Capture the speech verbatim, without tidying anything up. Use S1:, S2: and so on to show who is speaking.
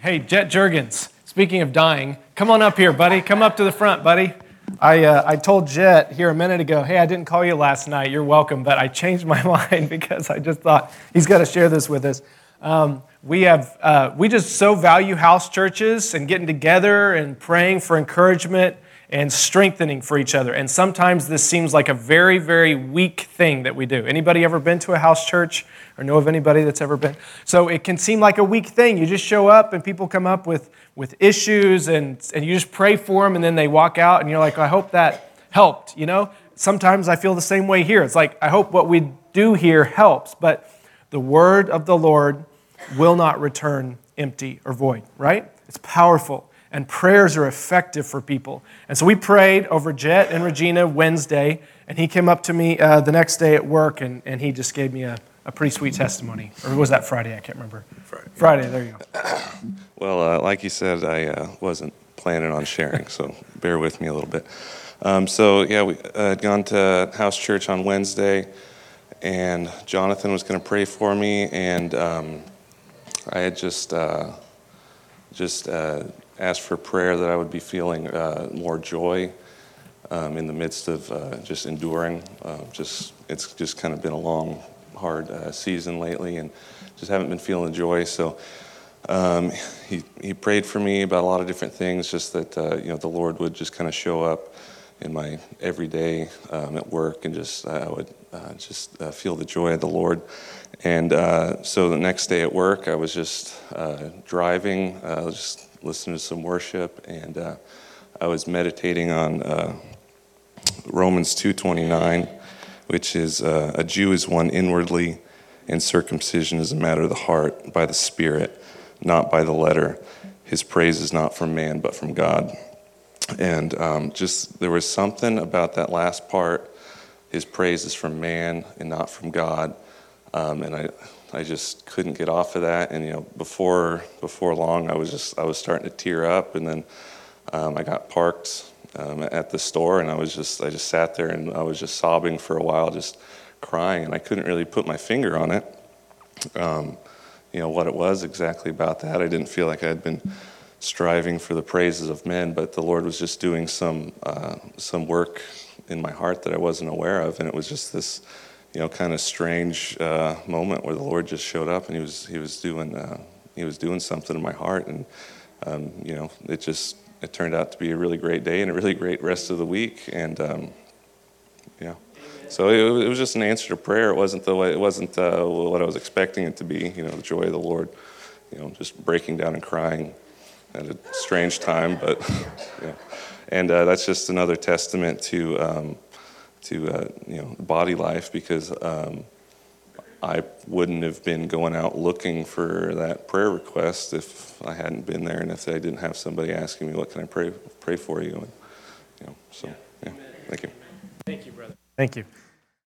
S1: Hey, Jet Jurgens, speaking of dying, come on up here, buddy. Come up to the front, buddy. I uh, I told Jet here a minute ago, hey, I didn't call you last night. You're welcome, but I changed my mind because I just thought he's got to share this with us. Um, we have uh, we just so value house churches and getting together and praying for encouragement and strengthening for each other. And sometimes this seems like a very, very weak thing that we do. Anybody ever been to a house church or know of anybody that's ever been? So it can seem like a weak thing. You just show up and people come up with, with issues and, and you just pray for them and then they walk out and you're like, I hope that helped, you know? Sometimes I feel the same way here. It's like, I hope what we do here helps, but the word of the Lord will not return empty or void, right? It's powerful. And prayers are effective for people. And so we prayed over Jet and Regina Wednesday, and he came up to me uh, the next day at work, and, and he just gave me a, a pretty sweet testimony. Or was that Friday? I can't remember.
S2: Friday.
S1: Friday, there you go.
S2: Well, uh, like you said, I uh, wasn't planning on sharing, so bear with me a little bit. Um, so, yeah, we uh, had gone to house church on Wednesday, and Jonathan was going to pray for me, and um, I had just... Uh, just uh, asked for prayer that I would be feeling uh, more joy um, in the midst of uh, just enduring. Uh, just it's just kind of been a long, hard uh, season lately, and just haven't been feeling joy. So um, he he prayed for me about a lot of different things, just that uh, you know the Lord would just kind of show up in my everyday um, at work, and just uh, I would uh, just uh, feel the joy of the Lord. And uh, so the next day at work, I was just uh, driving, uh, just listening to some worship, and uh, I was meditating on uh, Romans two twenty-nine, which is, uh, a Jew is one inwardly, and circumcision is a matter of the heart, by the Spirit, not by the letter. His praise is not from man, but from God. And um, just there was something about that last part, his praise is from man and not from God. Um, and I, I just couldn't get off of that. And you know, before before long, I was just I was starting to tear up. And then um, I got parked um, at the store, and I was just I just sat there and I was just sobbing for a while, just crying. And I couldn't really put my finger on it. Um, you know what it was exactly about that. I didn't feel like I had been striving for the praises of men, but the Lord was just doing some uh, some work in my heart that I wasn't aware of, and it was just this. You know, kind of strange uh, moment where the Lord just showed up, and he was he was doing uh, he was doing something in my heart, and um, you know, it just it turned out to be a really great day and a really great rest of the week, and um, yeah, so it, it was just an answer to prayer. It wasn't the way it wasn't uh, what I was expecting it to be. You know, the joy of the Lord. You know, just breaking down and crying at a strange time, but yeah, and uh, that's just another testament to. Um, to uh, you know body life, because um, I wouldn't have been going out looking for that prayer request if I hadn't been there, and if I didn't have somebody asking me, what can I pray pray for you? And, you know, so yeah, thank you.
S1: Thank you, brother. Thank you.